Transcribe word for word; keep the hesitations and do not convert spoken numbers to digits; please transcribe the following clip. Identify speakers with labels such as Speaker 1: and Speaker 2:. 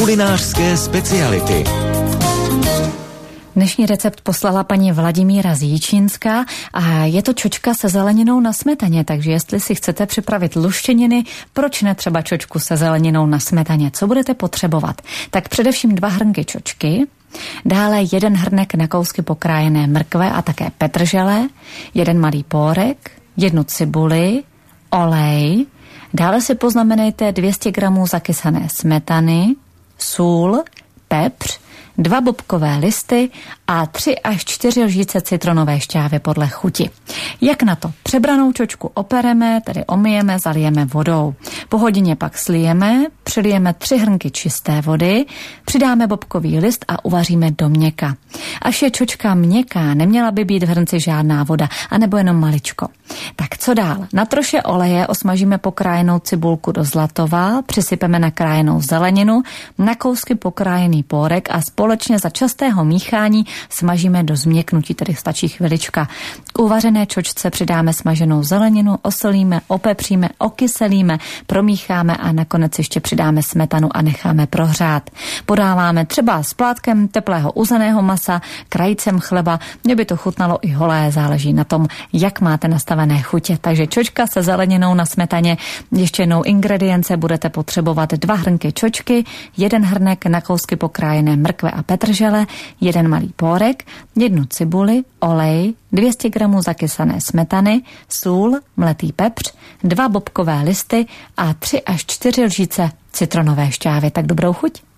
Speaker 1: Kulinářské speciality.
Speaker 2: Dnešní recept poslala paní Vladimíra z Jičínská a je to čočka se zeleninou na smetaně, takže jestli si chcete připravit luštěniny, proč ne třeba čočku se zeleninou na smetaně? Co budete potřebovat? Tak především dva hrnky čočky, dále jeden hrnek na kousky pokrájené mrkve a také petržele, jeden malý pórek, jednu cibuli, olej, dále si poznamenejte dvě stě gramů zakysané smetany, sůl, pepř, dva bobkové listy a tři až čtyři lžíce citronové šťávy podle chuti. Jak na to? Přebranou čočku opereme, tedy omyjeme, zalijeme vodou. Po hodině pak slijeme, přilijeme tři hrnky čisté vody, přidáme bobkový list a uvaříme do měka. Až je čočka měkká, neměla by být v hrnci žádná voda, anebo jenom maličko. Tak co dál? Na troše oleje osmažíme pokrájenou cibulku do zlatova, přisypeme nakrájenou zeleninu, na kousky pokrájený pórek a společně za častého míchání smažíme do změknutí, tedy stačí chvilička. K uvařené čočce přidáme smaženou zeleninu, osolíme, opepříme, okyselíme, promícháme a nakonec ještě přidáme smetanu a necháme prohřát. Podáváme třeba s plátkem teplého uzeného masa, krajícem chleba, mně by to chutnalo i holé, záleží na tom, jak máte nastavené chutě. Takže čočka se zeleninou na smetaně. Ještě jednou ingredience budete potřebovat dva hrnky čočky, jeden hrnek na kousky pokrájené mrkve a petržele, jeden malý pórek, jednu cibuli, olej, dvě stě gramů zakysané smetany, sůl, mletý pepř, dva bobkové listy a tři až čtyři lžíce citronové šťávy. Tak dobrou chuť.